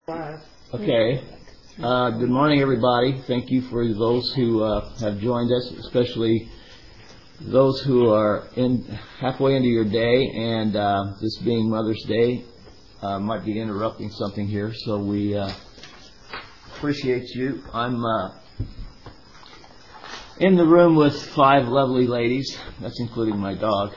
Okay. Good morning, everybody. Thank you for those who have joined us, especially those who are halfway into your day, and this being Mother's Day, might be interrupting something here, so we appreciate you. I'm in the room with 5 lovely ladies. That's including my dog.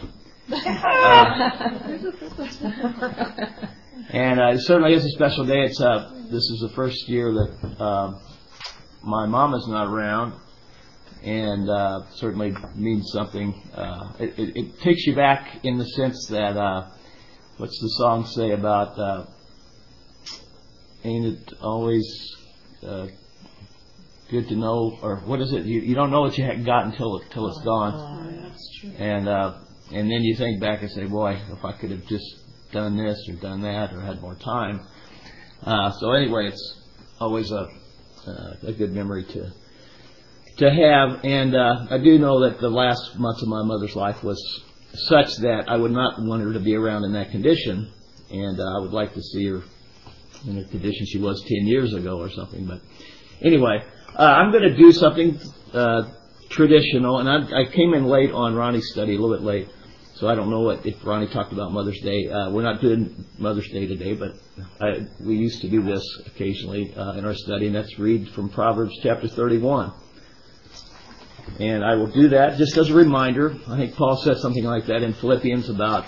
And certainly it's a special day. This is the first year that my mom is not around, and certainly means something. It takes you back in the sense that, what's the song say about, ain't it always good to know, or what is it? You don't know what you haven't got until it's gone. Oh, that's true. And then you think back and say, boy, if I could have just done this or done that or had more time. So anyway, it's always a good memory to have. And I do know that the last months of my mother's life was such that I would not want her to be around in that condition, and I would like to see her in the condition she was 10 years ago or something. But anyway, I'm going to do something traditional, and I came in late on Ronnie's study, a little bit late, so I don't know if Ronnie talked about Mother's Day. We're not doing Mother's Day today, but we used to do this occasionally in our study, and that's read from Proverbs chapter 31. And I will do that just as a reminder. I think Paul said something like that in Philippians about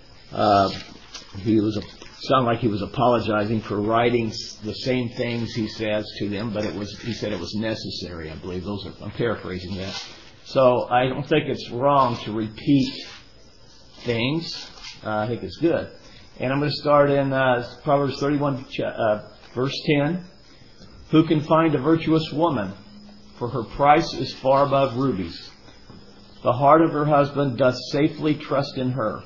sounded like he was apologizing for writing the same things he says to them, but he said it was necessary. I believe I'm paraphrasing that. So I don't think it's wrong to repeat things. I think it's good. And I'm going to start in Proverbs 31, verse 10. Who can find a virtuous woman? For her price is far above rubies. The heart of her husband doth safely trust in her,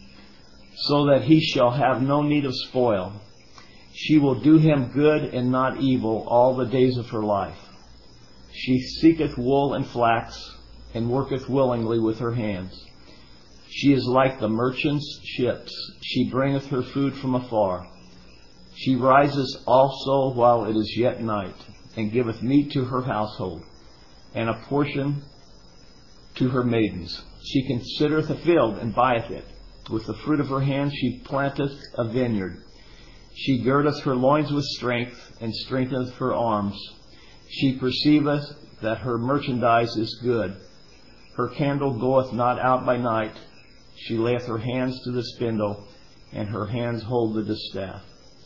so that he shall have no need of spoil. She will do him good and not evil all the days of her life. She seeketh wool and flax, and worketh willingly with her hands. She is like the merchant's ships. She bringeth her food from afar. She rises also while it is yet night, and giveth meat to her household, and a portion to her maidens. She considereth a field, and buyeth it. With the fruit of her hand she planteth a vineyard. She girdeth her loins with strength, and strengtheneth her arms. She perceiveth that her merchandise is good. Her candle goeth not out by night. She layeth her hands to the spindle, and her hands hold the distaff.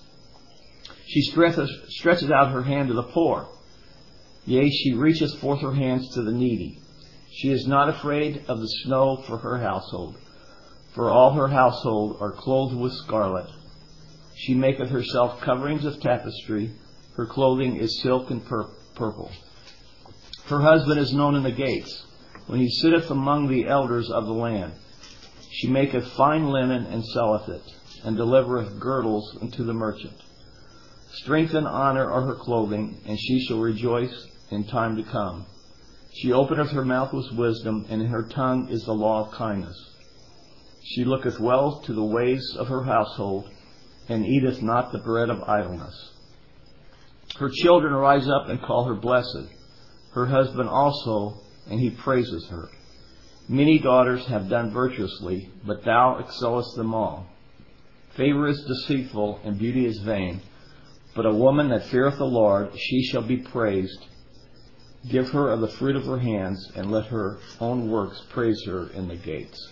She stretcheth out her hand to the poor. Yea, she reacheth forth her hands to the needy. She is not afraid of the snow for her household, for all her household are clothed with scarlet. She maketh herself coverings of tapestry. Her clothing is silk and purple. Her husband is known in the gates, when he sitteth among the elders of the land. She maketh fine linen and selleth it, and delivereth girdles unto the merchant. Strength and honor are her clothing, and she shall rejoice in time to come. She openeth her mouth with wisdom, and in her tongue is the law of kindness. She looketh well to the ways of her household, and eateth not the bread of idleness. Her children rise up and call her blessed, her husband also, and he praises her. Many daughters have done virtuously, but thou excellest them all. Favor is deceitful, and beauty is vain, but a woman that feareth the Lord, she shall be praised. Give her of the fruit of her hands, and let her own works praise her in the gates.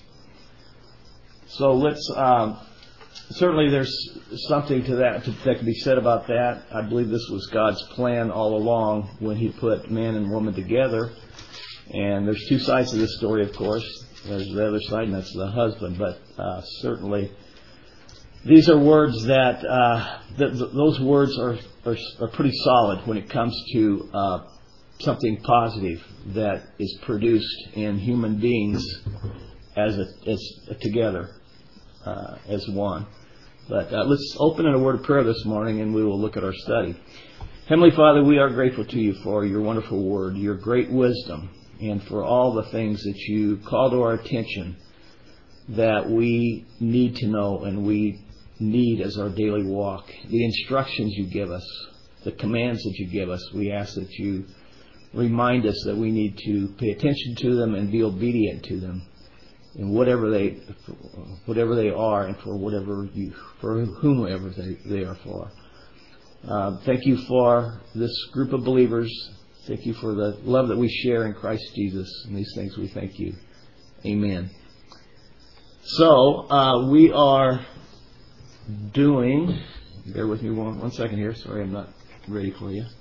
So let's, certainly there's something to that can be said about that. I believe this was God's plan all along when He put man and woman together. And there's 2 sides to this story, of course. There's the other side, and that's the husband. But certainly, these are words that, those words are pretty solid when it comes to something positive that is produced in human beings as together. As one. But let's open in a word of prayer this morning, and we will look at our study. Heavenly Father, we are grateful to you for your wonderful word, your great wisdom, and for all the things that you call to our attention that we need to know and we need as our daily walk, the instructions you give us, the commands that you give us. We ask that you remind us that we need to pay attention to them and be obedient to them in whatever they are and for whomever they are for. Thank you for this group of believers. Thank you for the love that we share in Christ Jesus. And these things we thank you. Amen. So, we are doing, bear with me one second here. Sorry, I'm not ready for you.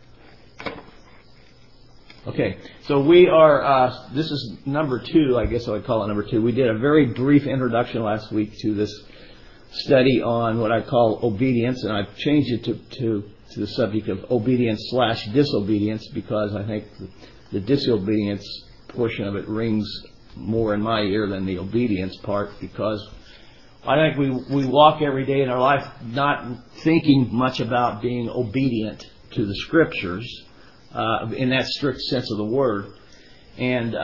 Okay, so we are, this is number 2, I guess I would call it number 2. We did a very brief introduction last week to this study on what I call obedience, and I've changed it to the subject of obedience/disobedience because I think the disobedience portion of it rings more in my ear than the obedience part, because I think we walk every day in our life not thinking much about being obedient to the Scriptures in that strict sense of the word. And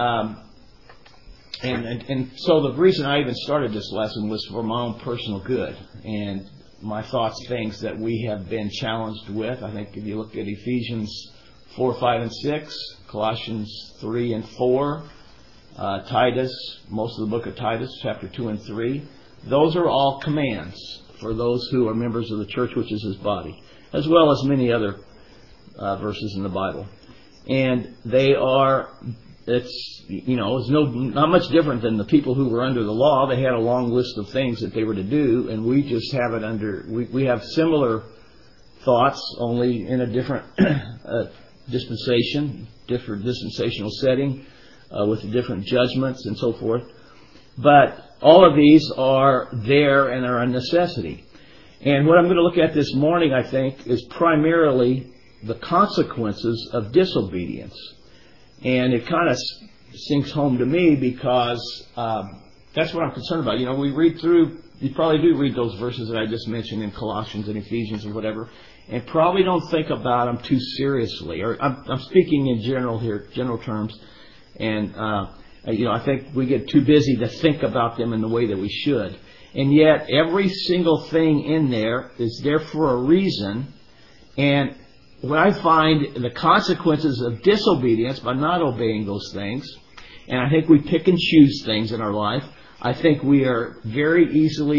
so the reason I even started this lesson was for my own personal good and my thoughts, things that we have been challenged with. I think if you look at Ephesians 4, 5, and 6, Colossians 3 and 4, Titus, most of the book of Titus, chapter 2 and 3, those are all commands for those who are members of the church, which is His body, as well as many other verses in the Bible. And they are, it's not much different than the people who were under the law. They had a long list of things that they were to do, and we just have it we have similar thoughts, only in a different dispensation, different dispensational setting, with different judgments and so forth. But all of these are there and are a necessity. And what I'm going to look at this morning, I think, is primarily the consequences of disobedience. And it kind of sinks home to me because that's what I'm concerned about. We read through, you probably do read those verses that I just mentioned in Colossians and Ephesians and whatever, and probably don't think about them too seriously. Or I'm speaking in general here, general terms. And, I think we get too busy to think about them in the way that we should. And yet, every single thing in there is there for a reason. And what I find the consequences of disobedience by not obeying those things, and I think we pick and choose things in our life, I think we can very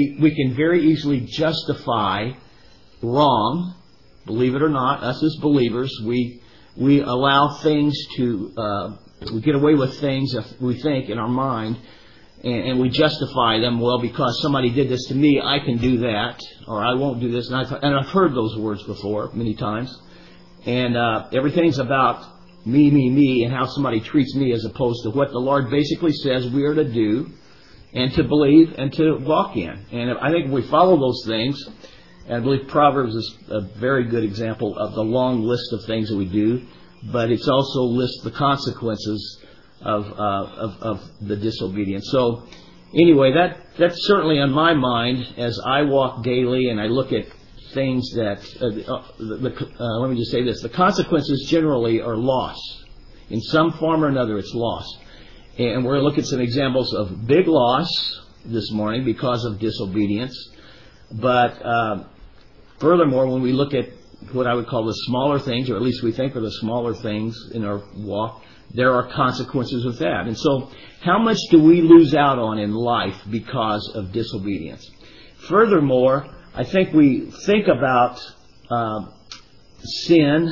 easily justify wrong. Believe it or not, us as believers, we allow things to, we get away with things, we think, in our mind, and we justify them. Well, because somebody did this to me, I can do that, or I won't do this. And I've heard those words before many times. And everything's about me, and how somebody treats me, as opposed to what the Lord basically says we are to do and to believe and to walk in. And I think if we follow those things, and I believe Proverbs is a very good example of the long list of things that we do, but it's also lists the consequences of the disobedience. So anyway, that's certainly on my mind as I walk daily and I look at things that, let me just say this, the consequences generally are loss. In some form or another, it's loss. And we're going to look at some examples of big loss this morning because of disobedience. But furthermore, when we look at what I would call the smaller things, or at least we think are the smaller things in our walk, there are consequences with that. And so, how much do we lose out on in life because of disobedience? Furthermore, I think we think about sin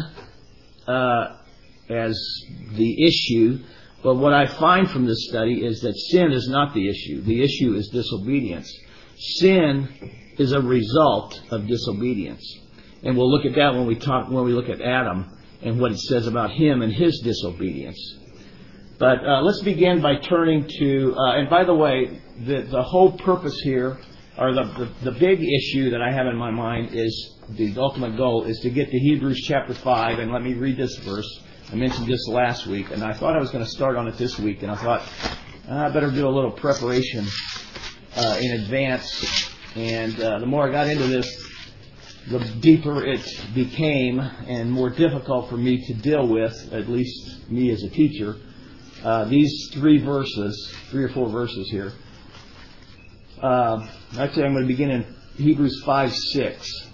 as the issue, but what I find from this study is that sin is not the issue. The issue is disobedience. Sin is a result of disobedience. And we'll look at that when we look at Adam and what it says about him and his disobedience. But let's begin by turning to, and by the way, the whole purpose here, or the big issue that I have in my mind is, the ultimate goal is to get to Hebrews chapter 5, and let me read this verse. I mentioned this last week, and I thought I was going to start on it this week, and I thought, I better do a little preparation in advance. And the more I got into this, the deeper it became and more difficult for me to deal with, at least me as a teacher, these 3 or 4 verses here. Actually, I'm going to begin in Hebrews 5:6.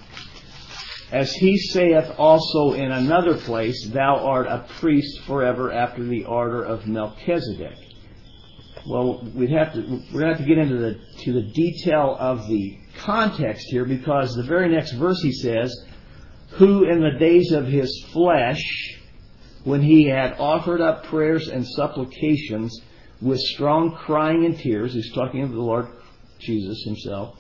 As he saith also in another place, thou art a priest forever after the order of Melchizedek. Well, we're going to have to get into the detail of the context here, because the very next verse he says, who in the days of his flesh, when he had offered up prayers and supplications with strong crying and tears, he's talking of the Lord Jesus himself,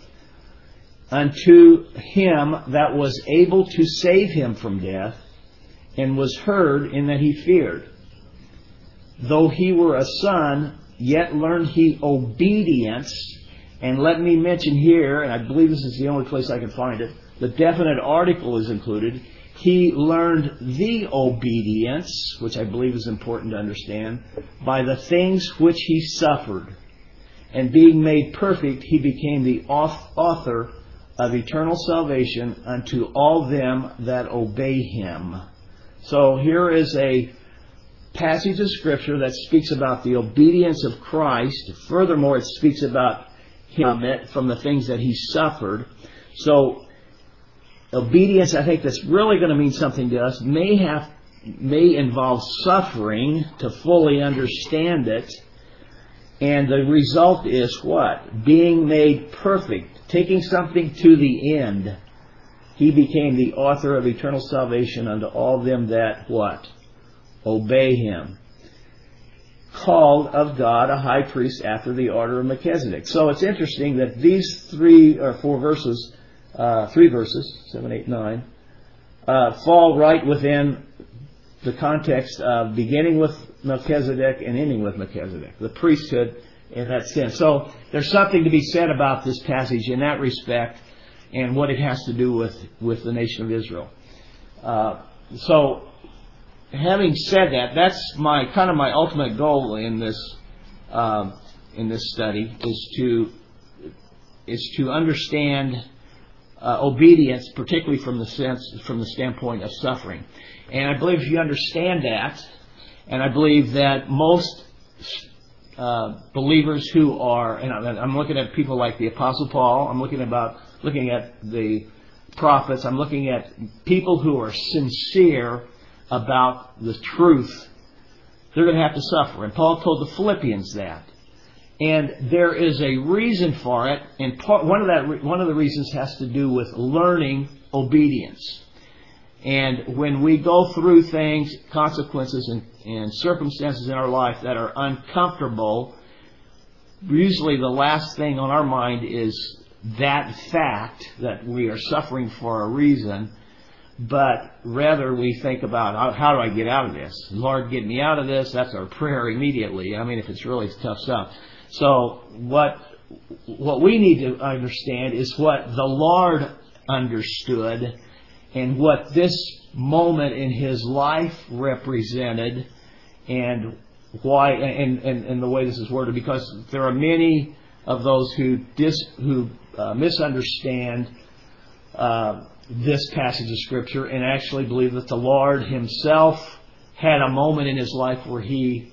unto him that was able to save him from death, and was heard in that he feared. Though he were a son, yet learned he obedience. And let me mention here, and I believe this is the only place I can find it, the definite article is included. He learned the obedience, which I believe is important to understand, by the things which he suffered. And being made perfect, he became the author of eternal salvation unto all them that obey him. So here is a passage of Scripture that speaks about the obedience of Christ. Furthermore, it speaks about him from the things that he suffered. So obedience, I think that's really going to mean something to us, may involve suffering to fully understand it. And the result is what? Being made perfect. Taking something to the end. He became the author of eternal salvation unto all them that what? Obey him. Called of God a high priest after the order of Melchizedek. So it's interesting that these 3 verses, 7, 8, 9, fall right within the context of beginning with Melchizedek and ending with Melchizedek. The priesthood in that sense. So there's something to be said about this passage in that respect and what it has to do with the nation of Israel. So having said that, that's my ultimate goal in this study is to understand obedience, particularly from the standpoint of suffering. And I believe if you understand that, and I believe that most believers who are, and I'm looking at people like the Apostle Paul, I'm looking at the prophets, I'm looking at people who are sincere about the truth, they're going to have to suffer. And Paul told the Philippians that. And there is a reason for it, and one of the reasons has to do with learning obedience. And when we go through things, consequences and circumstances in our life that are uncomfortable, usually the last thing on our mind is that fact that we are suffering for a reason, but rather we think about, how do I get out of this? Lord, get me out of this. That's our prayer immediately. I mean, if it's really tough stuff. So what we need to understand is what the Lord understood and what this moment in his life represented, and why, and the way this is worded, because there are many of those who misunderstand this passage of Scripture and actually believe that the Lord himself had a moment in his life where he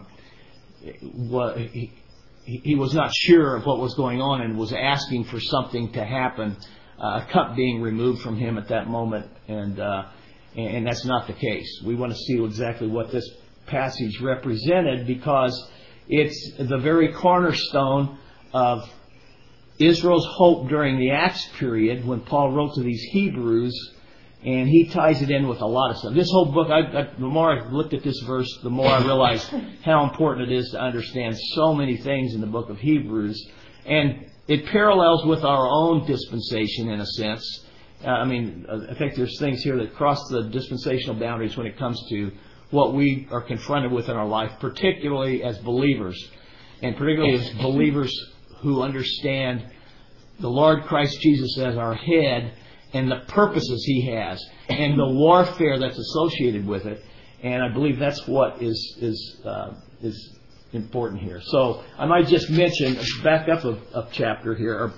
was not sure of what was going on and was asking for something to happen, a cup being removed from him at that moment, and that's not the case. We want to see exactly what this passage represented, because it's the very cornerstone of Israel's hope during the Acts period when Paul wrote to these Hebrews, and he ties it in with a lot of stuff. This whole book, the more I looked at this verse, the more I realized how important it is to understand so many things in the book of Hebrews. And it parallels with our own dispensation in a sense. I think there's things here that cross the dispensational boundaries when it comes to what we are confronted with in our life, particularly as believers, and particularly as believers who understand the Lord Christ Jesus as our head and the purposes he has and the warfare that's associated with it. And I believe that's what is important here. So I might just mention, back up a chapter here,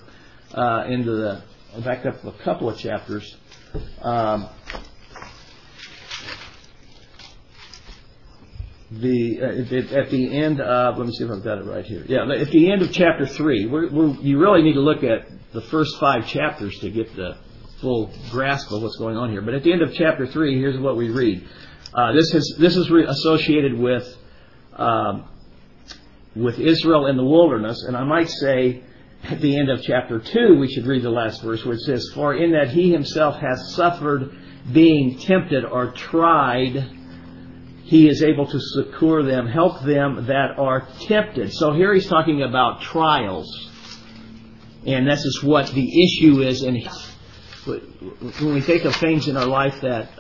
back up a couple of chapters. at the end of, let me see if I've got it right here. Yeah, at the end of chapter 3, you really need to look at the first 5 chapters to get the full grasp of what's going on here. But at the end of chapter 3, here's what we read. This is associated with Israel in the wilderness, and I might say at the end of chapter 2, we should read the last verse where it says, "For in that he himself hath suffered being tempted or tried, he is able to succor them, help them that are tempted." So here he's talking about trials. And this is what the issue is. And when we think of things in our life that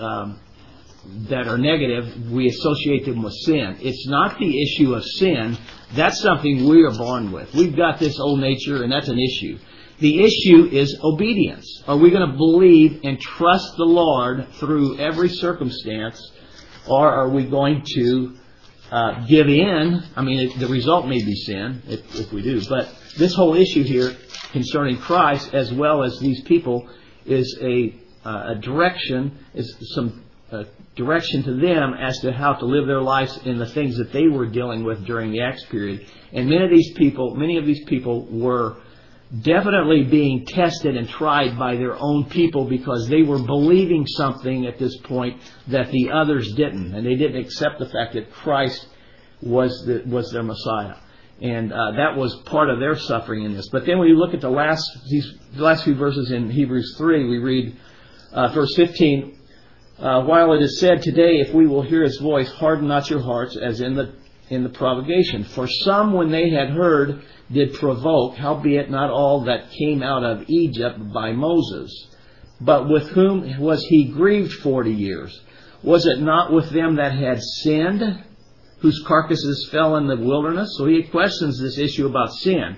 are negative, we associate them with sin. It's not the issue of sin. That's something we are born with. We've got this old nature, and that's an issue. The issue is obedience. Are we going to believe and trust the Lord through every circumstance? Or are we going to give in? I mean, the result may be sin if we do. But this whole issue here concerning Christ as well as these people is a direction, is some direction to them as to how to live their lives in the things that they were dealing with during the Acts period. And many of these people were definitely being tested and tried by their own people because they were believing something at this point that the others didn't, and they didn't accept the fact that Christ was their Messiah, and that was part of their suffering in this. But then when you look at the last few verses in Hebrews 3, we read verse 15. While it is said today, if we will hear His voice, harden not your hearts, as in the provocation. For some, when they had heard, did provoke, howbeit not all that came out of Egypt by Moses. But with whom was he grieved 40 years? Was it not with them that had sinned, whose carcasses fell in the wilderness? So he questions this issue about sin.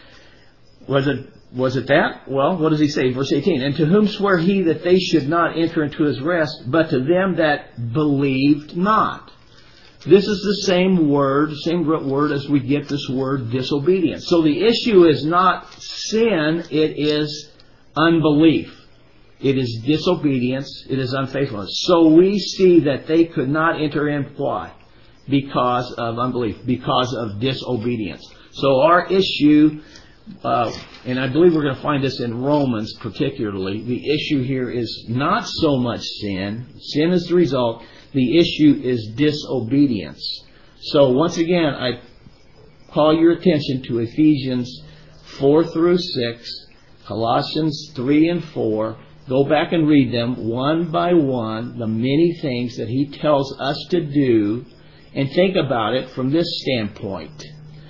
Was it that? Well, what does he say? Verse 18. And to whom sware he that they should not enter into his rest, but to them that believed not? This is the same word as we get this word disobedience. So the issue is not sin, it is unbelief. It is disobedience, it is unfaithfulness. So we see that they could not enter in. Why? Because of unbelief, because of disobedience. So our issue, and I believe we're going to find this in Romans particularly, the issue here is not so much sin. Sin is the result. The issue is disobedience. So once again, I call your attention to Ephesians 4 through 6, Colossians 3 and 4. Go back and read them one by one, the many things that he tells us to do, and think about it from this standpoint.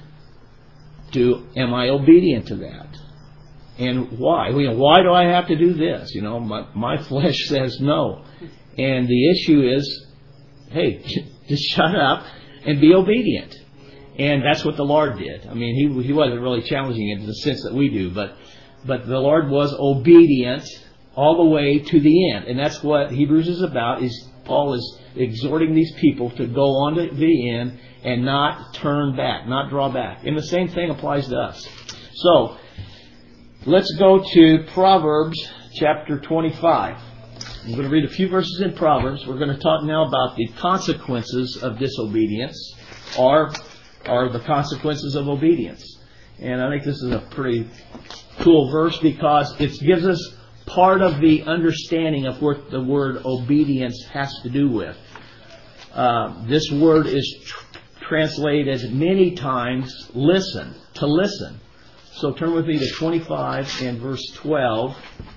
Am I obedient to that? And why? Why do I have to do this? My flesh says no. And the issue is, hey, just shut up and be obedient. And that's what the Lord did. I mean, he wasn't really challenging it in the sense that we do, but the Lord was obedient all the way to the end. And that's what Hebrews is about, is Paul is exhorting these people to go on to the end and not turn back, not draw back. And the same thing applies to us. So, let's go to Proverbs chapter 25. I'm going to read a few verses in Proverbs. We're going to talk now about the consequences of disobedience, or the consequences of obedience. And I think this is a pretty cool verse because it gives us part of the understanding of what the word obedience has to do with. This word is translated many times listen, to listen. So turn with me to 25 and verse 12.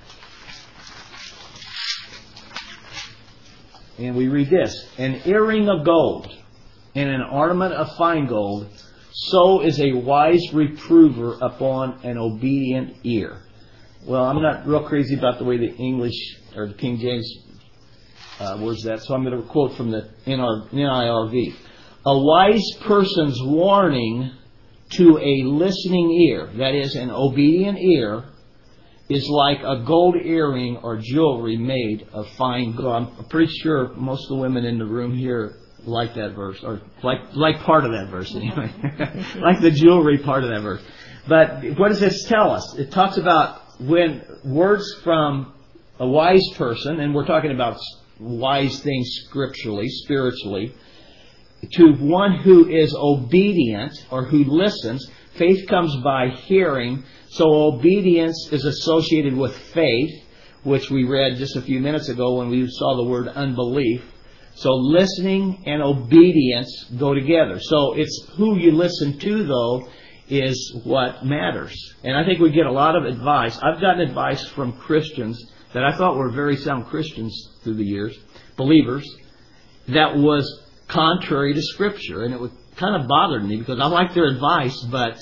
And we read this. An earring of gold and an ornament of fine gold, so is a wise reprover upon an obedient ear. Well, I'm not real crazy about the way the English or the King James words that, so I'm going to quote from the NIRV. A wise person's warning to a listening ear, that is, an obedient ear, is like a gold earring or jewelry made of fine gold. I'm pretty sure most of the women in the room here like that verse, or like part of that verse anyway. Like the jewelry part of that verse. But what does this tell us? It talks about when words from a wise person, and we're talking about wise things scripturally, spiritually, to one who is obedient or who listens. Faith comes by hearing. So obedience is associated with faith, which we read just a few minutes ago when we saw the word unbelief. So listening and obedience go together. So it's who you listen to, though, is what matters. And I think we get a lot of advice. I've gotten advice from Christians that I thought were very sound Christians through the years, believers, that was contrary to Scripture. And it kind of bothered me because I liked their advice, but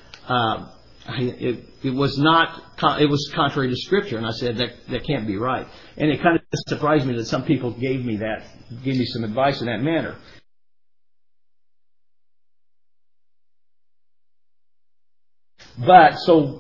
it was contrary to Scripture. And I said, that can't be right. And it kind of surprised me that some people gave me some advice in that manner. But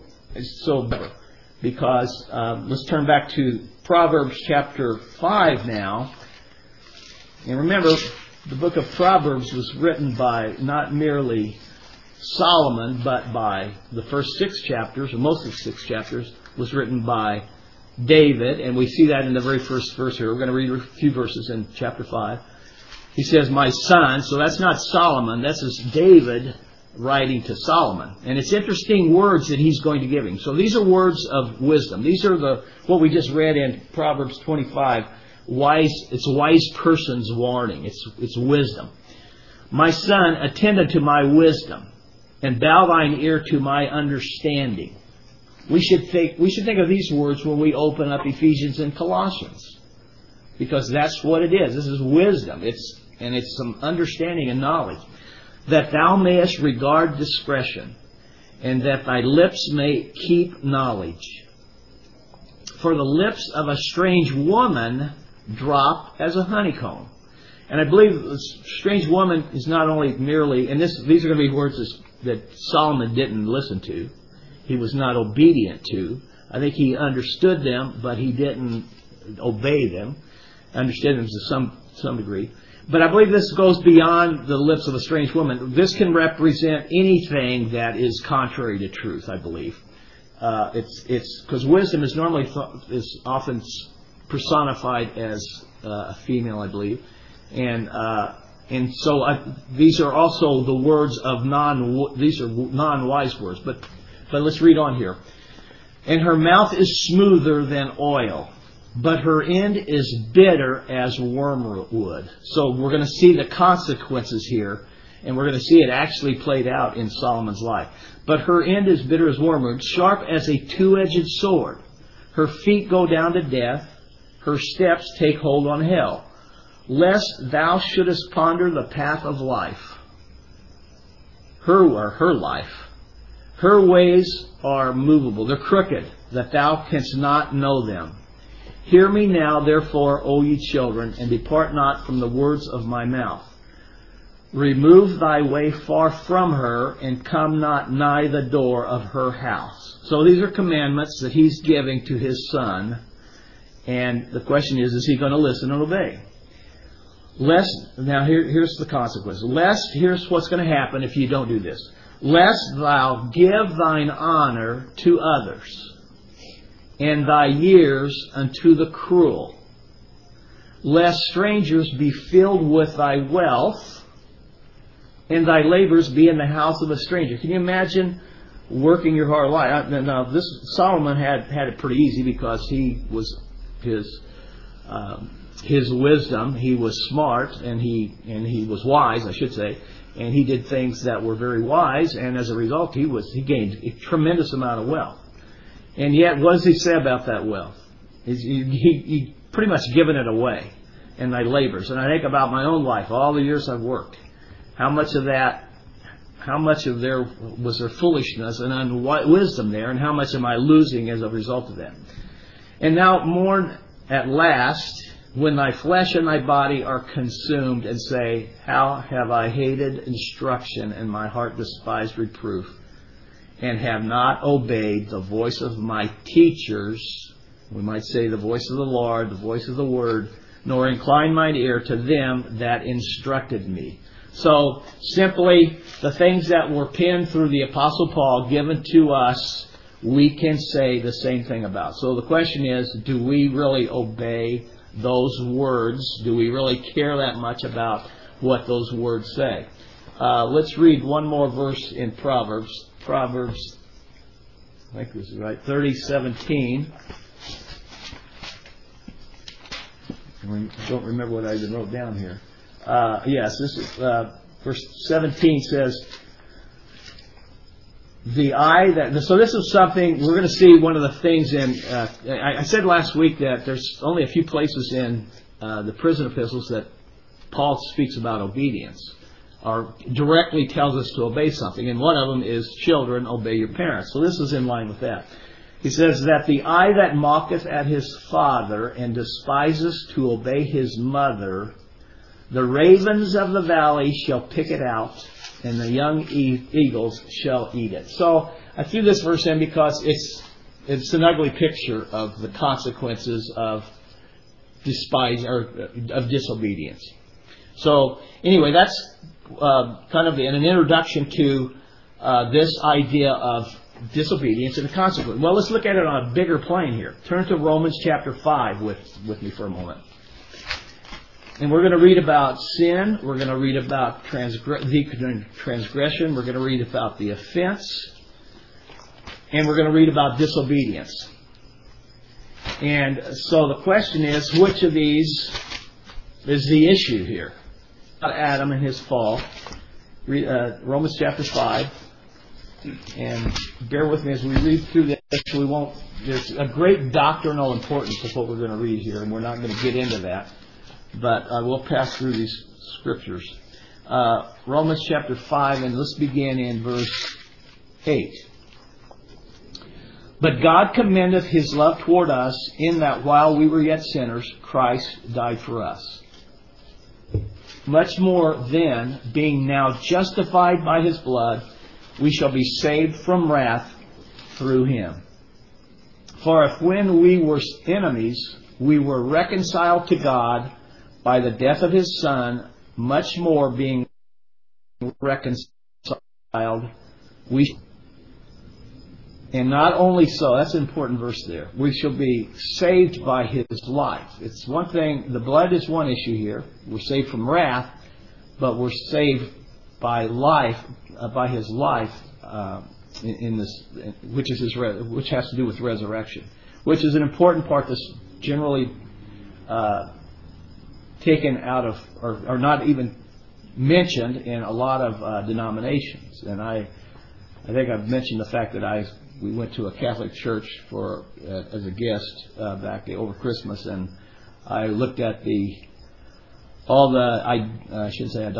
because let's turn back to Proverbs chapter 5 now. And remember, the book of Proverbs was written by not merely Solomon, but by the first 6 chapters, or most of the 6 chapters, was written by David. And we see that in the very first verse here. We're going to read a few verses in chapter 5. He says, my son. So that's not Solomon. That's just David writing to Solomon. And it's interesting words that he's going to give him. So these are words of wisdom. These are what we just read in Proverbs 25. It's a wise person's warning. It's wisdom. My son, attend unto my wisdom, and bow thine ear to my understanding. We should think of these words when we open up Ephesians and Colossians, because that's what it is. This is wisdom. It's some understanding and knowledge. That thou mayest regard discretion, and that thy lips may keep knowledge. For the lips of a strange woman drop as a honeycomb. And I believe the strange woman is not only merely, and these are going to be words that Solomon didn't listen to. He was not obedient to. I think he understood them, but he didn't obey them. Understood them to some degree. But I believe this goes beyond the lips of a strange woman. This can represent anything that is contrary to truth, I believe. It's because wisdom is is often personified as a female, I believe, and so these are also the words of these are non-wise words. But let's read on here. And her mouth is smoother than oil, but her end is bitter as wormwood. So we're going to see the consequences here, and we're going to see it actually played out in Solomon's life. But her end is bitter as wormwood, sharp as a two-edged sword. Her feet go down to death. Her steps take hold on hell. Lest thou shouldest ponder the path of life. Her life. Her ways are movable. They're crooked, that thou canst not know them. Hear me now, therefore, O ye children, and depart not from the words of my mouth. Remove thy way far from her, and come not nigh the door of her house. So these are commandments that he's giving to his son. And the question is he going to listen and obey? Now here's the consequence. Here's what's going to happen if you don't do this. Lest thou give thine honor to others, and thy years unto the cruel, lest strangers be filled with thy wealth, and thy labors be in the house of a stranger. Can you imagine working your hard life? Now, Solomon had it pretty easy because he was his wisdom. He was smart, and he was wise, I should say, and he did things that were very wise. And as a result, he gained a tremendous amount of wealth. And yet, what does he say about that wealth? He pretty much given it away in thy labors. And I think about my own life, all the years I've worked. How much of there was there foolishness and unwisdom there, and how much am I losing as a result of that? And now mourn at last, when thy flesh and thy body are consumed, and say, how have I hated instruction, and my heart despised reproof, and have not obeyed the voice of my teachers, we might say the voice of the Lord, the voice of the Word, nor incline mine ear to them that instructed me. So, simply, the things that were penned through the Apostle Paul, given to us, we can say the same thing about. So the question is, do we really obey those words? Do we really care that much about what those words say. Let's read one more verse in Proverbs. Proverbs, I think this is right, 30:17. I don't remember what I even wrote down here. Yes, this is verse 17 says, so this is something, we're going to see one of the things in, I said last week that there's only a few places in the prison epistles that Paul speaks about obedience, or directly tells us to obey something, and one of them is, children, obey your parents. So this is in line with that. He says that the eye that mocketh at his father and despises to obey his mother, the ravens of the valley shall pick it out, and the young eagles shall eat it. So I threw this verse in because it's an ugly picture of the consequences of disobedience. So anyway, that's kind of an introduction to this idea of disobedience and the consequence. Well, let's look at it on a bigger plane here. Turn to Romans chapter 5 with me for a moment. And we're going to read about sin. We're going to read about transgression. We're going to read about the offense. And we're going to read about disobedience. And so the question is, which of these is the issue here? Adam and his fall. Romans chapter 5. And bear with me as we read through this. There's a great doctrinal importance of what we're going to read here, and we're not going to get into that. But I will pass through these scriptures. Romans chapter 5, and let's begin in verse 8. But God commendeth His love toward us, in that while we were yet sinners, Christ died for us. Much more then, being now justified by His blood, we shall be saved from wrath through Him. For if when we were enemies, we were reconciled to God by the death of His Son, much more being reconciled, and not only so, that's an important verse there, we shall be saved by His life. It's one thing, the blood is one issue here. We're saved from wrath, but we're saved by life, by His life, in this, which has to do with resurrection, which is an important part that's generally taken out of, or not even mentioned in a lot of denominations. And I think I've mentioned the fact that we went to a Catholic church as a guest back over Christmas, and I looked at all the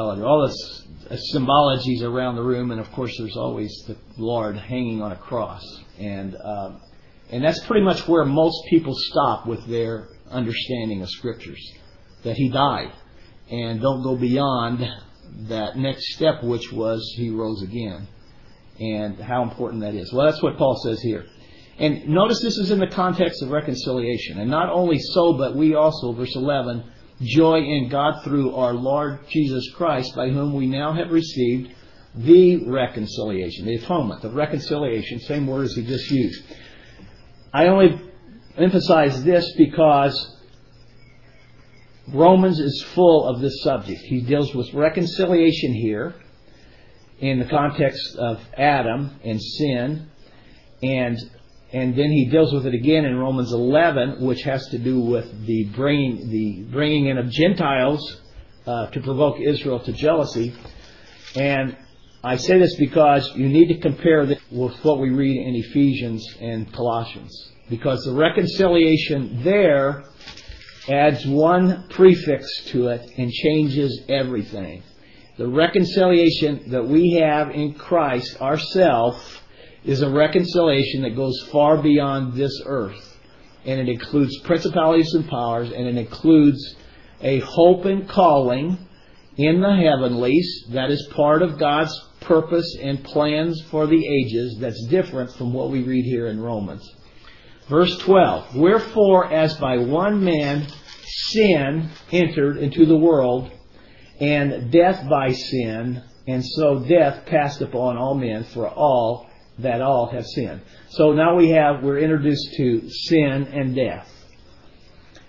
symbologies around the room, and of course there's always the Lord hanging on a cross, and that's pretty much where most people stop with their understanding of Scriptures, that He died, and don't go beyond that next step, which was He rose again, and how important that is. Well, that's what Paul says here. And notice this is in the context of reconciliation. And not only so, but we also, verse 11, joy in God through our Lord Jesus Christ, by whom we now have received the reconciliation, the atonement, the reconciliation, same word as he just used. I only emphasize this because Romans is full of this subject. He deals with reconciliation here in the context of Adam and sin, and then he deals with it again in Romans 11, which has to do with the bringing in of Gentiles to provoke Israel to jealousy. And I say this because you need to compare this with what we read in Ephesians and Colossians, because the reconciliation there adds one prefix to it and changes everything. The reconciliation that we have in Christ ourselves is a reconciliation that goes far beyond this earth. And it includes principalities and powers, and it includes a hope and calling in the heavenlies that is part of God's purpose and plans for the ages that's different from what we read here in Romans. Verse 12, wherefore as by one man sin entered into the world, and death by sin, and so death passed upon all men, for all have sinned. So now we're introduced to sin and death.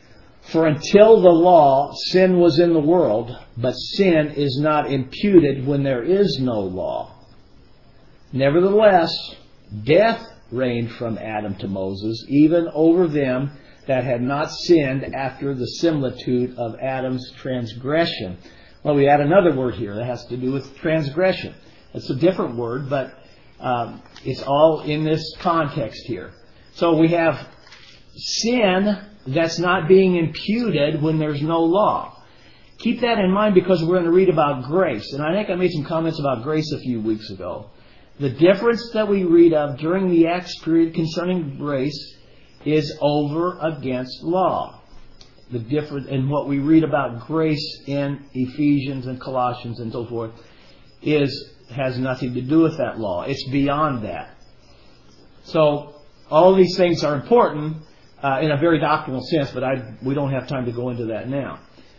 For until the law, sin was in the world, but sin is not imputed when there is no law. Nevertheless, death reigned from Adam to Moses, even over them that had not sinned after the similitude of Adam's transgression. Well, we add another word here that has to do with transgression. It's a different word, but it's all in this context here. So we have sin that's not being imputed when there's no law. Keep that in mind because we're going to read about grace. And I think I made some comments about grace a few weeks ago. The difference that we read of during the Acts period concerning grace is over against law. The difference in what we read about grace in Ephesians and Colossians and so forth has nothing to do with that law. It's beyond that. So all these things are important in a very doctrinal sense, but we don't have time to go into that now.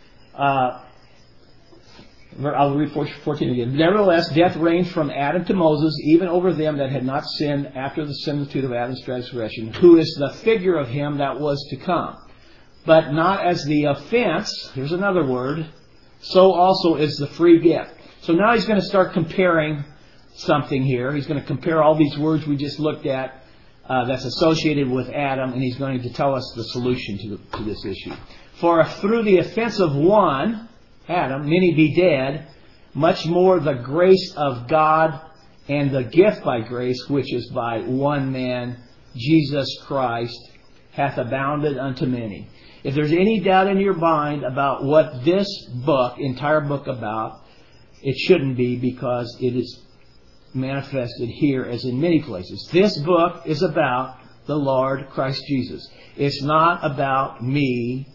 I'll read 14 again. Nevertheless, death reigned from Adam to Moses, even over them that had not sinned after the similitude of Adam's transgression, who is the figure of him that was to come. But not as the offense, here's another word, so also is the free gift. So now he's going to start comparing something here. He's going to compare all these words we just looked at that's associated with Adam, and he's going to tell us the solution to this issue. For if through the offense of one, Adam, many be dead, much more the grace of God and the gift by grace, which is by one man, Jesus Christ, hath abounded unto many. If there's any doubt in your mind about what this entire book about, it shouldn't be, because it is manifested here as in many places. This book is about the Lord Christ Jesus. It's not about me,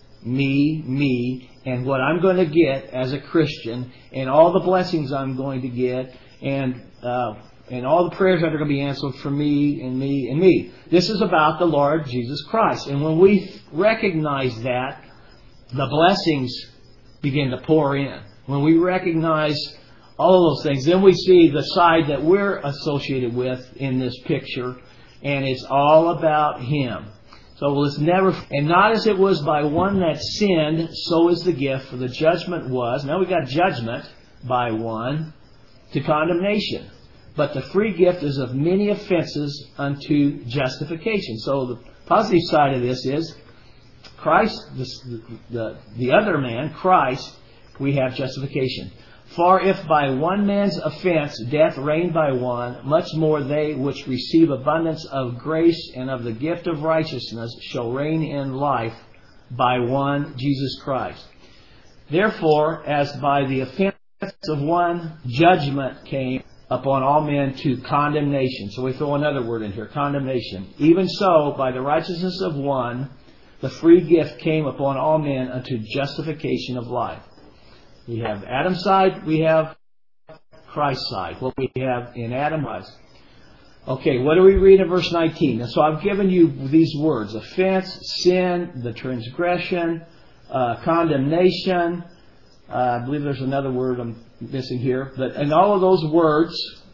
and what I'm going to get as a Christian, and all the blessings I'm going to get, and all the prayers that are going to be answered for me and me and me. This is about the Lord Jesus Christ. And when we recognize that, the blessings begin to pour in. When we recognize all of those things, then we see the side that we're associated with in this picture, and it's all about Him. So it's never, and not as it was by one that sinned, so is the gift, for the judgment was, now we got judgment by one to condemnation. But the free gift is of many offenses unto justification. So the positive side of this is Christ, the other man, Christ, we have justification. For if by one man's offense death reigned by one, much more they which receive abundance of grace and of the gift of righteousness shall reign in life by one, Jesus Christ. Therefore, as by the offense of one judgment came upon all men to condemnation. So we throw another word in here, condemnation. Even so, by the righteousness of one, the free gift came upon all men unto justification of life. We have Adam's side, we have Christ's side. What we have in Adam was. Okay, what do we read in verse 19? And so I've given you these words: offense, sin, the transgression, condemnation. I believe there's another word I'm missing here. But in all of those words,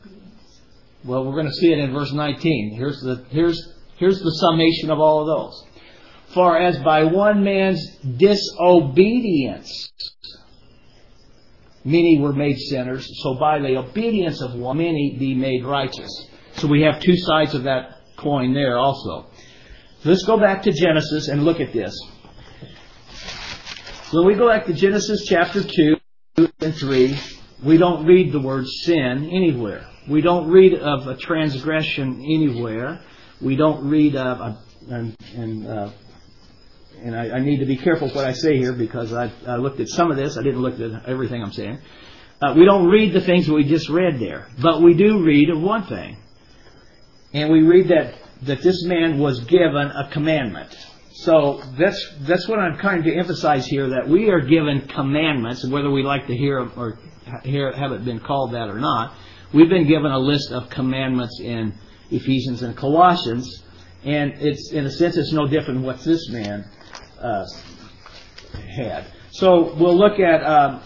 well, we're going to see it in verse 19. Here's the summation of all of those. For as by one man's disobedience many were made sinners, so by the obedience of one many be made righteous. So we have two sides of that coin there also. So let's go back to Genesis and look at this. When we go back to Genesis chapter 2 and 3, we don't read the word sin anywhere. We don't read of a transgression anywhere. We don't read of and I need to be careful what I say here, because I looked at some of this. I didn't look at everything I'm saying. We don't read the things we just read there. But we do read of one thing. And we read that this man was given a commandment. So that's what I'm trying to emphasize here, that we are given commandments, whether we like to hear or have it been called that or not. We've been given a list of commandments in Ephesians and Colossians. And it's, in a sense, it's no different than what this man had. So we'll look at,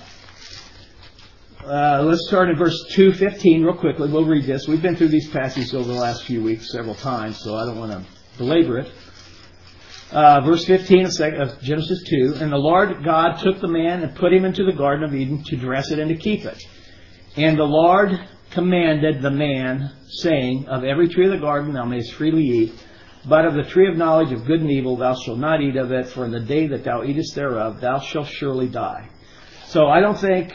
let's start in verse 2:15 real quickly. We'll read this. We've been through these passages over the last few weeks several times, so I don't want to belabor it. Verse 15 of Genesis 2, and the Lord God took the man and put him into the Garden of Eden to dress it and to keep it. And the Lord commanded the man, saying, of every tree of the garden thou mayest freely eat, but of the tree of knowledge of good and evil thou shalt not eat of it, for in the day that thou eatest thereof thou shalt surely die. So I don't think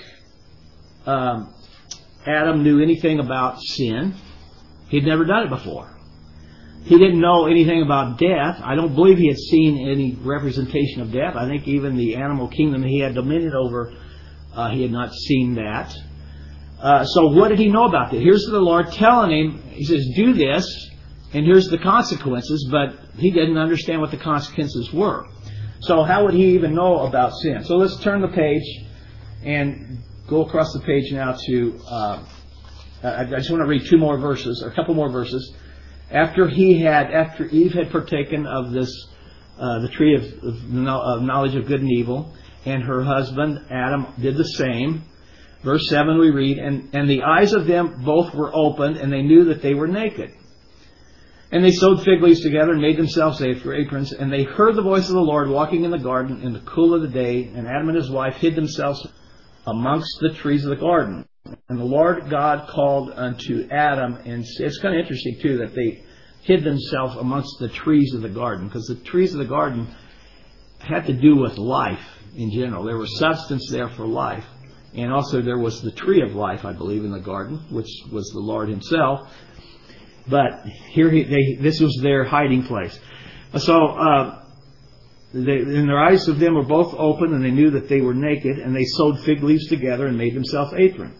Adam knew anything about sin. He'd never done it before. He didn't know anything about death. I don't believe he had seen any representation of death. I think even the animal kingdom he had dominion over, he had not seen that. So what did he know about that? Here's the Lord telling him, he says, do this, and here's the consequences, but he didn't understand what the consequences were. So how would he even know about sin? So let's turn the page and go across the page now to, I just want to read two more verses, or a couple more verses. After Eve had partaken of this, the tree of knowledge of good and evil, and her husband Adam did the same. Verse 7 we read, and the eyes of them both were opened, and they knew that they were naked. And they sewed fig leaves together and made themselves aprons, and they heard the voice of the Lord walking in the garden in the cool of the day, and Adam and his wife hid themselves amongst the trees of the garden. And the Lord God called unto Adam, and it's kind of interesting too that they hid themselves amongst the trees of the garden, because the trees of the garden had to do with life in general. There was substance there for life. And also there was the tree of life, I believe, in the garden, which was the Lord himself. But here this was their hiding place. So and their eyes of them were both open, and they knew that they were naked, and they sewed fig leaves together and made themselves aprons.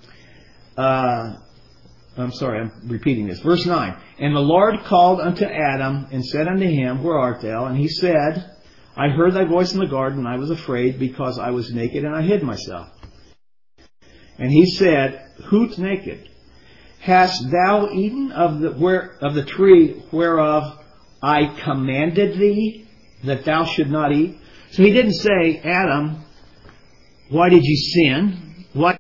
I'm sorry, I'm repeating this. Verse 9. And the Lord called unto Adam, and said unto him, where art thou? And he said, I heard thy voice in the garden, and I was afraid, because I was naked, and I hid myself. And he said, who's naked? Hast thou eaten of the tree whereof I commanded thee that thou should not eat? So he didn't say, Adam, why did you sin? Why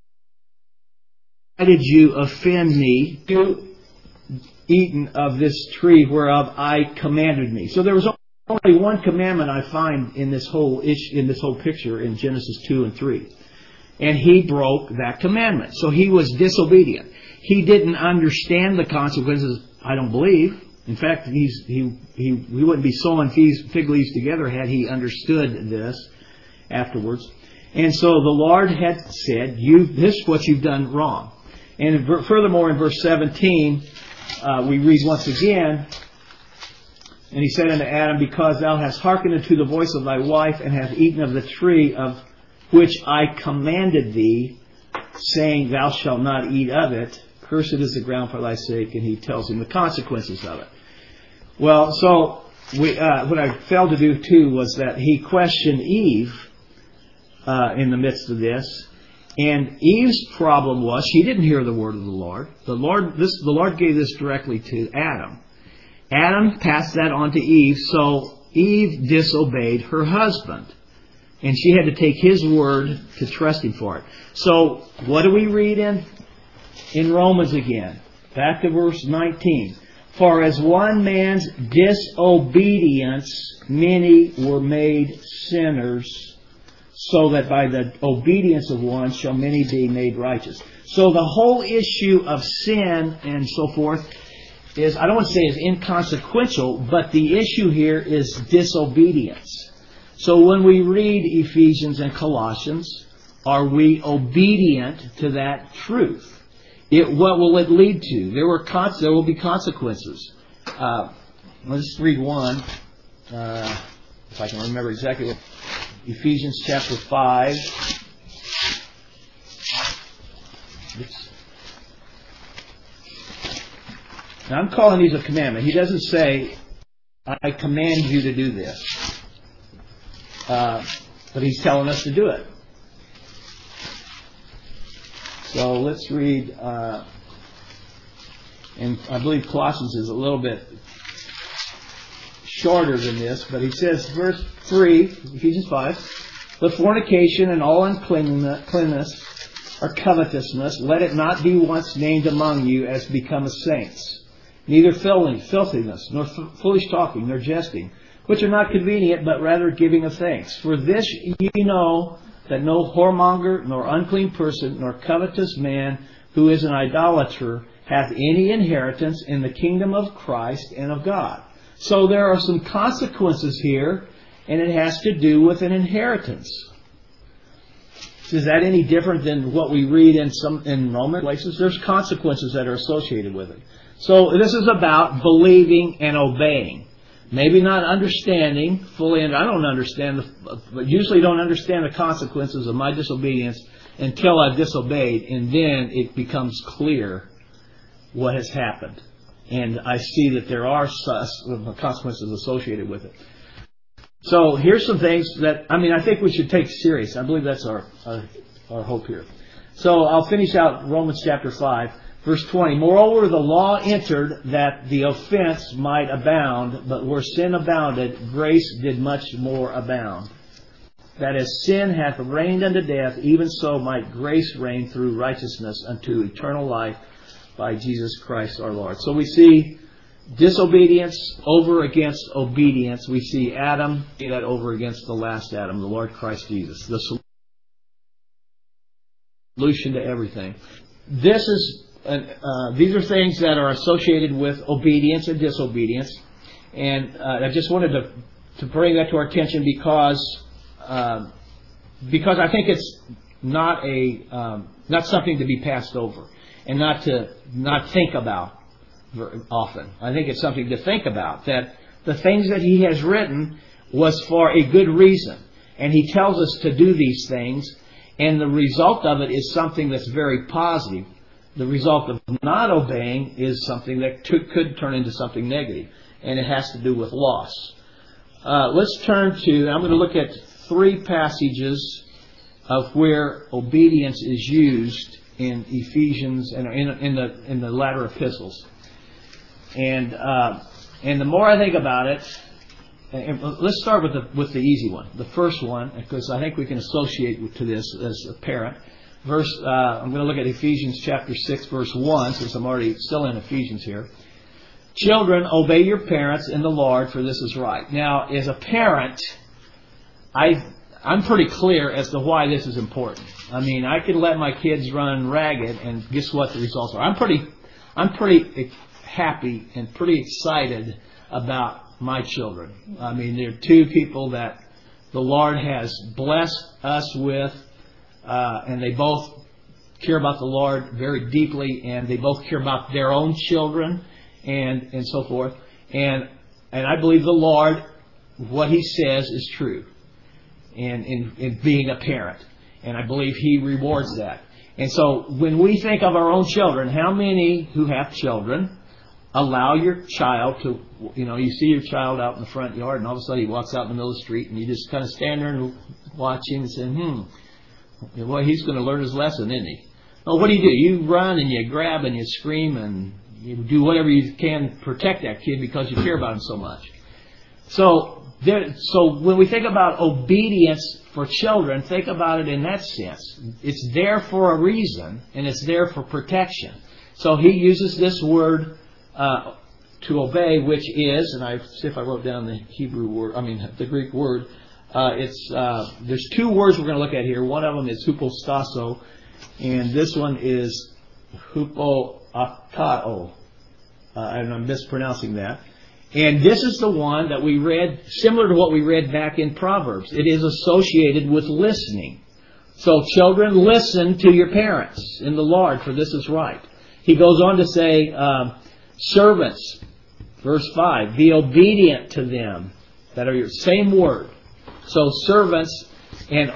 did you offend me? You eaten of this tree whereof I commanded me. So there was only one commandment I find in this whole picture in Genesis 2 and 3. And he broke that commandment. So he was disobedient. He didn't understand the consequences, I don't believe. In fact, he wouldn't be sewing fig leaves together had he understood this afterwards. And so the Lord had said, this is what you've done wrong. And furthermore, in verse 17, we read once again, and he said unto Adam, because thou hast hearkened unto the voice of thy wife, and hast eaten of the tree of which I commanded thee, saying, thou shalt not eat of it, cursed is the ground for thy sake, and he tells him the consequences of it. Well, so what I failed to do too was that he questioned Eve in the midst of this, and Eve's problem was she didn't hear the word of the Lord. The Lord gave this directly to Adam. Adam passed that on to Eve, so Eve disobeyed her husband. And she had to take his word to trust him for it. So, what do we read in Romans again? Back to verse 19. For as one man's disobedience, many were made sinners, so that by the obedience of one shall many be made righteous. So the whole issue of sin and so forth is, I don't want to say is inconsequential, but the issue here is disobedience. So when we read Ephesians and Colossians, are we obedient to that truth? What will it lead to? There will be consequences. Let's read one, if I can remember exactly what. Ephesians chapter 5. Now I'm calling these a commandment. He doesn't say, I command you to do this. But he's telling us to do it. So let's read, and I believe Colossians is a little bit shorter than this, but he says, verse 3, Ephesians 5, but fornication and all uncleanness or covetousness, let it not be once named among you as becometh saints, neither filthiness, nor foolish talking, nor jesting, which are not convenient, but rather giving of thanks. For this ye know, that no whoremonger, nor unclean person, nor covetous man, who is an idolater, hath any inheritance in the kingdom of Christ and of God. So there are some consequences here, and it has to do with an inheritance. Is that any different than what we read in Roman places? There's consequences that are associated with it. So this is about believing and obeying. Maybe not understanding fully, and I don't understand, but usually don't understand the consequences of my disobedience until I've disobeyed, and then it becomes clear what has happened. And I see that there are consequences associated with it. So here's some things that, I think we should take serious. I believe that's our hope here. So I'll finish out Romans chapter 5, verse 20. Moreover, the law entered that the offense might abound, but where sin abounded, grace did much more abound. That as sin hath reigned unto death, even so might grace reign through righteousness unto eternal life by Jesus Christ our Lord. So we see disobedience over against obedience. We see Adam, that over against the last Adam, the Lord Christ Jesus. The solution to everything. These are things that are associated with obedience and disobedience. And I just wanted to bring that to our attention because I think it's not something to be passed over and not think about very often. I think it's something to think about, that the things that he has written was for a good reason. And he tells us to do these things, and the result of it is something that's very positive. The result of not obeying is something that could turn into something negative, and it has to do with loss. Let's turn to, I'm going to look at 3 passages of where obedience is used in Ephesians and in the latter epistles. And the more I think about it, and let's start with the easy one, the first one, because I think we can associate to this as a parent. I'm going to look at Ephesians chapter 6, verse 1, since I'm already still in Ephesians here. Children, obey your parents in the Lord, for this is right. Now, as a parent, I'm pretty clear as to why this is important. I could let my kids run ragged, and guess what the results are? I'm pretty happy and pretty excited about my children. They're 2 people that the Lord has blessed us with, and they both care about the Lord very deeply, and they both care about their own children, and so forth. And I believe the Lord, what He says is true, in being a parent, and I believe He rewards that. And so when we think of our own children, how many who have children allow your child to, you see your child out in the front yard, and all of a sudden he walks out in the middle of the street, and you just kind of stand there and watch him and say, well, he's going to learn his lesson, isn't he? Well, what do? You run and you grab and you scream and you do whatever you can to protect that kid because you care about him so much. So when we think about obedience for children, think about it in that sense. It's there for a reason, and it's there for protection. So he uses this word to obey, which is, and I see if I wrote down the Hebrew word, the Greek word. There's 2 words we're going to look at here. One of them is hupostasso, and this one is hupoakao. And I'm mispronouncing that. And this is the one that we read, similar to what we read back in Proverbs. It is associated with listening. So children, listen to your parents in the Lord, for this is right. He goes on to say, servants, verse 5, be obedient to them. That are your same word. So servants and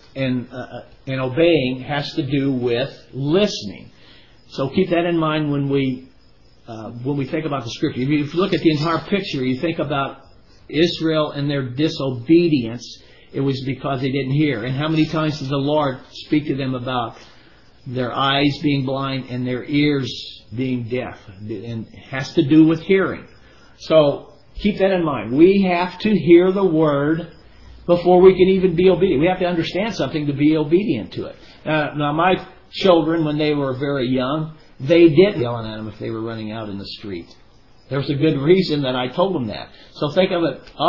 obeying has to do with listening. So keep that in mind when we think about the Scripture. If you look at the entire picture, you think about Israel and their disobedience. It was because they didn't hear. And how many times did the Lord speak to them about their eyes being blind and their ears being deaf? And it has to do with hearing. So keep that in mind. We have to hear the Word before we can even be obedient. We have to understand something to be obedient to it. Now my children, when they were very young, they did yelling at them if they were running out in the street. There was a good reason that I told them that. So think of it. Our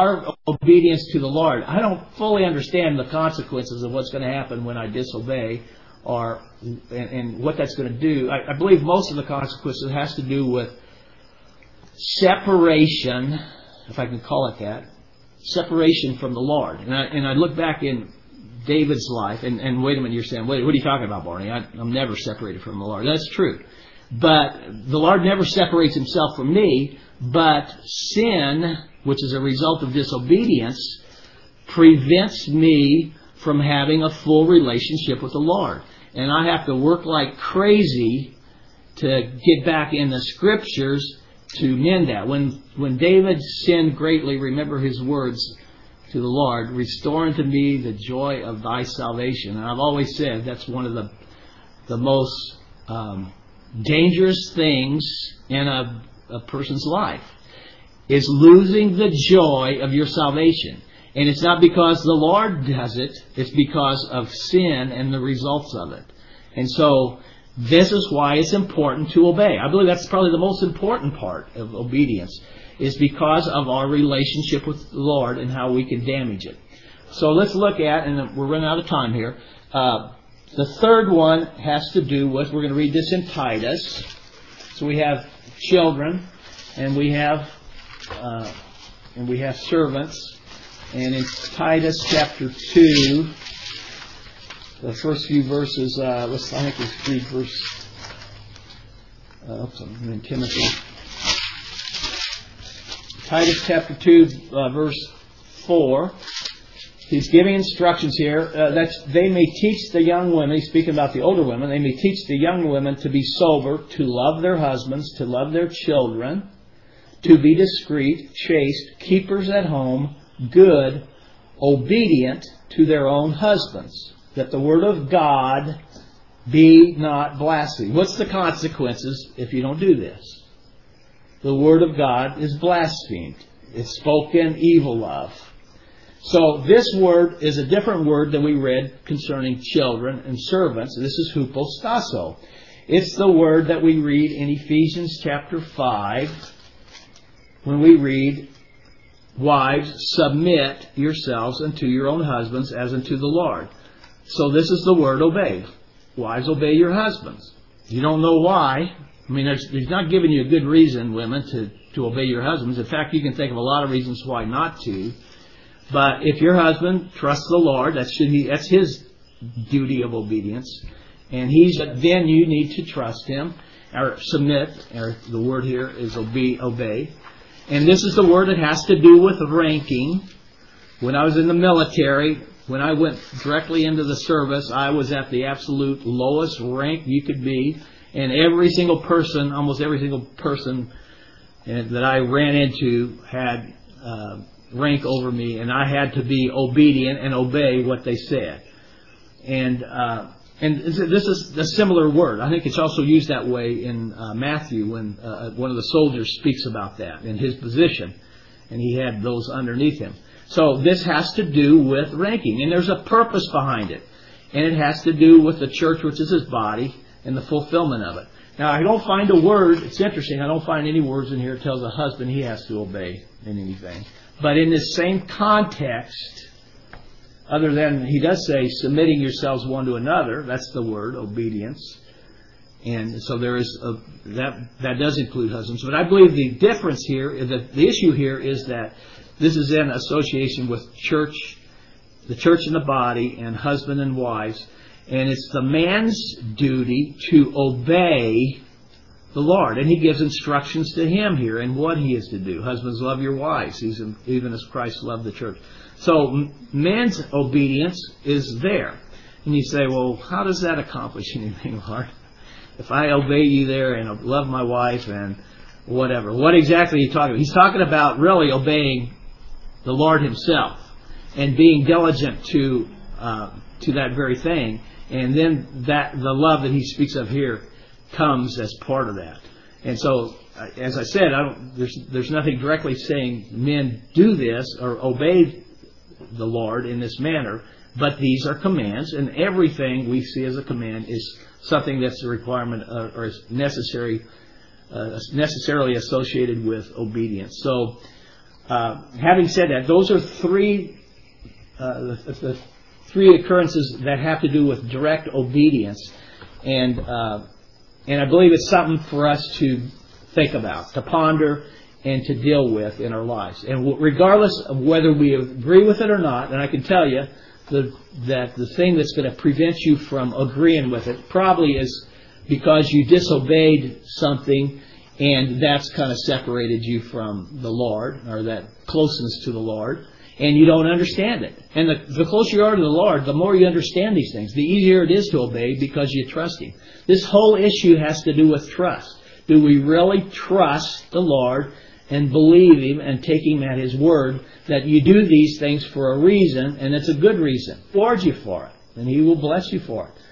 obedience to the Lord. I don't fully understand the consequences of what's going to happen when I disobey, and what that's going to do. I believe most of the consequences has to do with separation, if I can call it that, separation from the Lord. And I look back in David's life, and wait a minute, you're saying, wait, what are you talking about, Barney? I'm never separated from the Lord. That's true. But the Lord never separates Himself from me, but sin, which is a result of disobedience, prevents me from having a full relationship with the Lord. And I have to work like crazy to get back in the Scriptures to mend that. When David sinned greatly, remember his words to the Lord, "Restore unto me the joy of thy salvation." And I've always said that's one of the most dangerous things in a person's life, is losing the joy of your salvation. And it's not because the Lord does it, it's because of sin and the results of it. And so this is why it's important to obey. I believe that's probably the most important part of obedience, is because of our relationship with the Lord and how we can damage it. So let's look at, and we're running out of time here, the third one has to do with, we're going to read this in Titus. So we have children, and we have servants. And in Titus chapter 2, the first few verses, I think let's read verse, I'm in Timothy. Titus chapter 2, verse 4. He's giving instructions here that they may teach the young women, he's speaking about the older women, they may teach the young women to be sober, to love their husbands, to love their children, to be discreet, chaste, keepers at home, good, obedient to their own husbands, that the word of God be not blasphemed. What's the consequences if you don't do this? The word of God is blasphemed. It's spoken evil of. So this word is a different word than we read concerning children and servants. This is hupostasso. It's the word that we read in Ephesians chapter 5 when we read, "Wives, submit yourselves unto your own husbands as unto the Lord." So this is the word obey. Wives, obey your husbands. You don't know why. I mean, he's not giving you a good reason, women, to obey your husbands. In fact, you can think of a lot of reasons why not to. But if your husband trusts the Lord, that's his duty of obedience, and then you need to trust him, or submit, or the word here is obey. And this is the word that has to do with ranking. When I was in the military, when I went directly into the service, I was at the absolute lowest rank you could be, and almost every single person that I ran into had rank over me, and I had to be obedient and obey what they said. And this is a similar word. I think it's also used that way in Matthew when one of the soldiers speaks about that in his position, and he had those underneath him. So this has to do with ranking, and there's a purpose behind it, and it has to do with the church, which is his body, and the fulfillment of it. Now, I don't find a word. It's interesting. I don't find any words in here that tells a husband he has to obey in anything. But in this same context, other than he does say submitting yourselves one to another, that's the word, obedience. And so there is that does include husbands. But I believe the difference here, the issue here is that this is in association with church, the church and the body, and husband and wives. And it's the man's duty to obey the Lord. And he gives instructions to him here and what he is to do. Husbands, love your wives, even as Christ loved the church. So man's obedience is there. And you say, well, how does that accomplish anything, Lord? If I obey you there and love my wife and whatever. What exactly are you talking about? He's talking about really obeying the Lord himself and being diligent to that very thing. And then the love that he speaks of here comes as part of that. And so, as I said, there's nothing directly saying men do this or obey the Lord in this manner, but these are commands, and everything we see as a command is something that's a requirement or is necessarily associated with obedience. So Having said that, those are the three occurrences that have to do with direct obedience, and I believe it's something for us to think about, to ponder, and to deal with in our lives. And regardless of whether we agree with it or not, and I can tell you that the thing that's going to prevent you from agreeing with it probably is because you disobeyed something, and that's kind of separated you from the Lord, or that closeness to the Lord, and you don't understand it. And the closer you are to the Lord, the more you understand these things, the easier it is to obey because you trust Him. This whole issue has to do with trust. Do we really trust the Lord and believe Him and take Him at His word that you do these things for a reason, and it's a good reason? He rewards you for it, and He will bless you for it.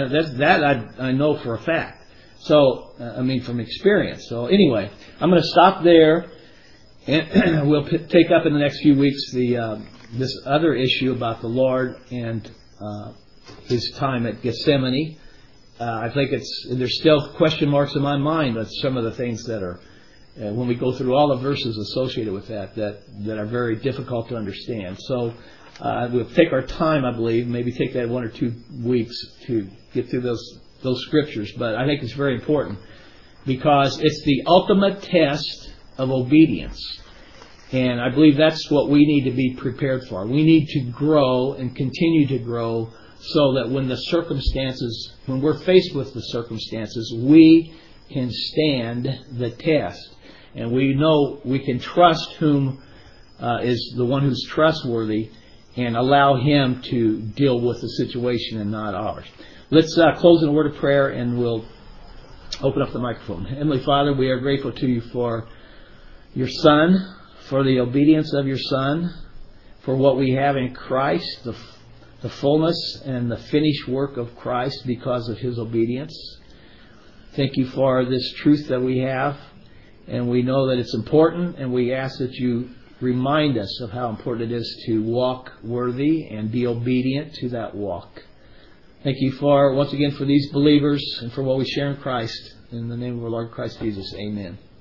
I know for a fact. So, from experience. So anyway, I'm going to stop there, and we'll take up in the next few weeks this other issue about the Lord and His time at Gethsemane. I think there's still question marks in my mind on some of the things that are, when we go through all the verses associated with that are very difficult to understand. So we'll take our time, I believe, maybe take that 1 or 2 weeks to get through those scriptures. But I think it's very important because it's the ultimate test of obedience. And I believe that's what we need to be prepared for. We need to grow and continue to grow so that when we're faced with the circumstances, we can stand the test. And we know we can trust whom is the one who's trustworthy and allow Him to deal with the situation and not ours. Let's close in a word of prayer, and we'll open up the microphone. Heavenly Father, we are grateful to You for Your Son, for the obedience of Your Son, for what we have in Christ, the fullness and the finished work of Christ because of His obedience. Thank You for this truth that we have, and we know that it's important, and we ask that You remind us of how important it is to walk worthy and be obedient to that walk. Thank You once again for these believers and for what we share in Christ. In the name of our Lord Christ Jesus, amen.